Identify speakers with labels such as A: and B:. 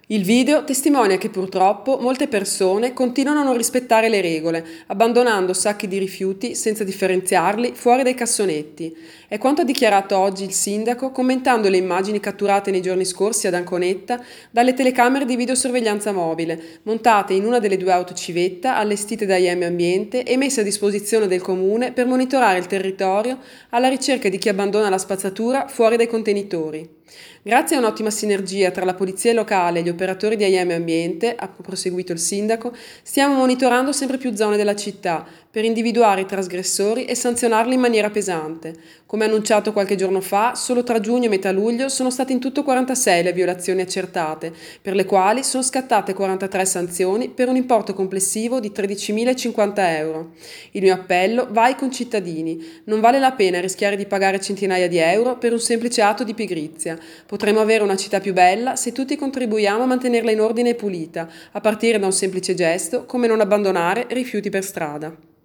A: Il video testimonia che purtroppo molte persone continuano a non rispettare le regole, abbandonando sacchi di rifiuti senza differenziarli fuori dai cassonetti. È quanto ha dichiarato oggi il sindaco commentando le immagini catturate nei giorni scorsi ad Anconetta dalle telecamere di videosorveglianza mobile, montate in una delle due auto civetta allestite da IM Ambiente e messe a disposizione del comune per monitorare il territorio alla ricerca di chi abbandona la spazzatura fuori dai contenitori. Grazie a un'ottima sinergia tra la polizia locale e gli operatori di IM Ambiente, ha proseguito il sindaco, stiamo monitorando sempre più zone della città per individuare i trasgressori e sanzionarli in maniera pesante. Come annunciato qualche giorno fa, solo tra giugno e metà luglio sono state in tutto 46 le violazioni accertate, per le quali sono scattate 43 sanzioni per un importo complessivo di 13.050 euro. Il mio appello va ai concittadini: non vale la pena rischiare di pagare centinaia di euro per un semplice atto di pigrizia. Potremmo avere una città più bella se tutti contribuiamo a mantenerla in ordine e pulita, a partire da un semplice gesto come non abbandonare rifiuti per strada.